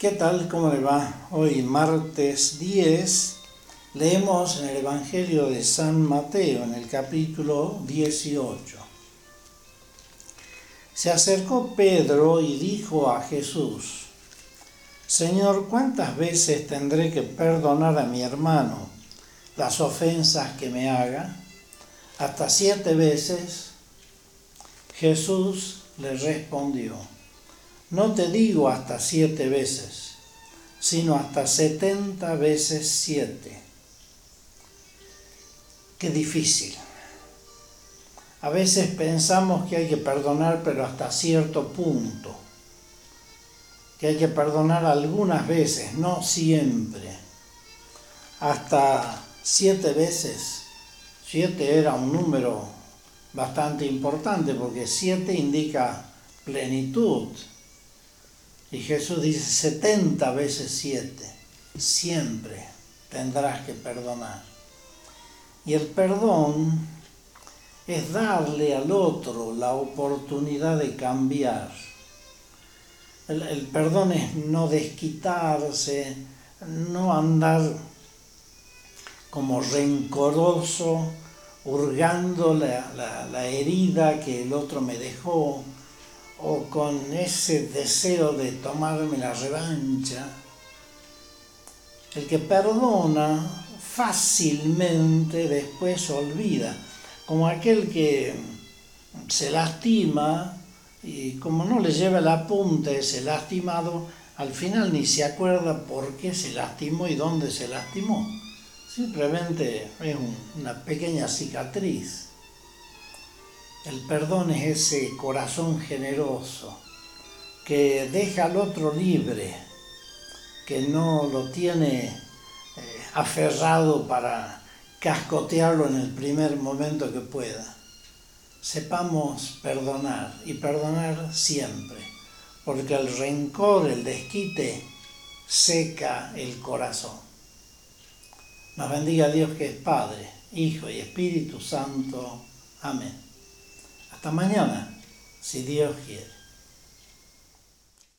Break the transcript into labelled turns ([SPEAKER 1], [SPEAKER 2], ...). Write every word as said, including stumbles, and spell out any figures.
[SPEAKER 1] ¿Qué tal? ¿Cómo le va? Hoy, martes diez, leemos en el Evangelio de San Mateo, en el capítulo dieciocho. Se acercó Pedro y dijo a Jesús: Señor, ¿cuántas veces tendré que perdonar a mi hermano las ofensas que me haga? ¿Hasta siete veces? Jesús le respondió: No te digo hasta siete veces, sino hasta setenta veces siete. Qué difícil. A veces pensamos que hay que perdonar, pero hasta cierto punto. Que hay que perdonar algunas veces, no siempre. Hasta siete veces. Siete era un número bastante importante, porque siete indica plenitud. Y Jesús dice setenta veces siete. Siempre tendrás que perdonar. Y el perdón es darle al otro la oportunidad de cambiar. El, el perdón es no desquitarse, no andar como rencoroso, hurgando la, la, la herida que el otro me dejó, o con ese deseo de tomarme la revancha. El que perdona fácilmente después olvida, como aquel que se lastima y como no le lleva el apunte ese lastimado, al final ni se acuerda por qué se lastimó y dónde se lastimó. Simplemente es un, una pequeña cicatriz. El perdón es ese corazón generoso que deja al otro libre, que no lo tiene eh, aferrado para cascotearlo en el primer momento que pueda. Sepamos perdonar y perdonar siempre, porque el rencor, el desquite, seca el corazón. Nos bendiga Dios, que es Padre, Hijo y Espíritu Santo. Amén. Hasta mañana, si Dios quiere.